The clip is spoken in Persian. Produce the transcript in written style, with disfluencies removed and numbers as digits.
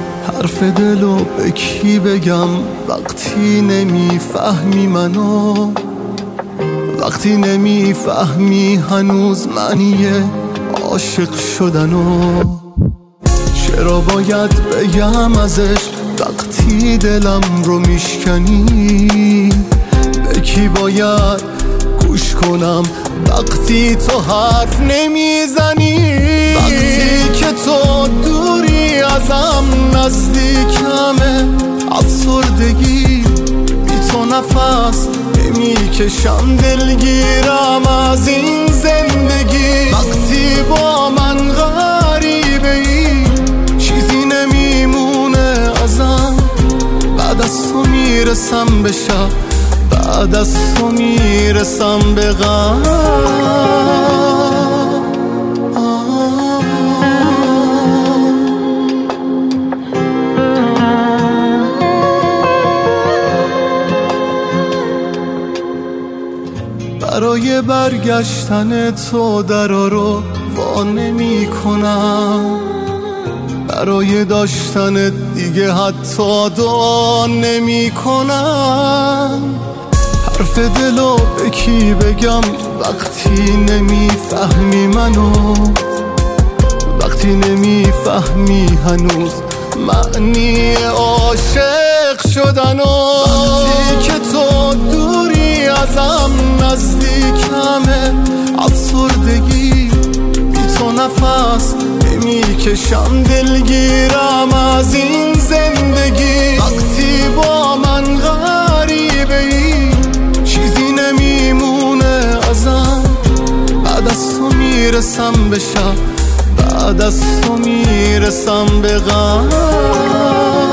حرف دلو به کی بگم وقتی نمیفهمی منو، وقتی نمیفهمی هنوز معنی عاشق شدنو. چرا باید بگم ازش وقتی دلم رو میشکنی؟ به کی باید گوش کنم وقتی تو حرف نمیزنی؟ وقتی که تو دوری ازم نزدیکمه، افسردگی بی تو نفس نمیکشم، دلگیرم از این زندگی. وقتی با من غریبه ای چیزی نمیمونه ازم، بعد از تو میرسم به شب، بعد از تو میرسم به غم. برای برگشتن تو درا رو وا نمی کنم، برای داشتن دیگه حتی دعا نمی کنم. حرف دلو به کی بگم وقتی نمیفهمی منو، وقتی نمیفهمی هنوز معنی عاشق شدنو. وقتی که تو دوری ازم نزدیکمه، افسردگی بی تو نفس نمیکشم، دلگیرم از این زندگی. وقتی با من غریبه ای چیزی نمیمونه ازم، بعد از تو میرسم به شب، بعد از تو میرسم به غم.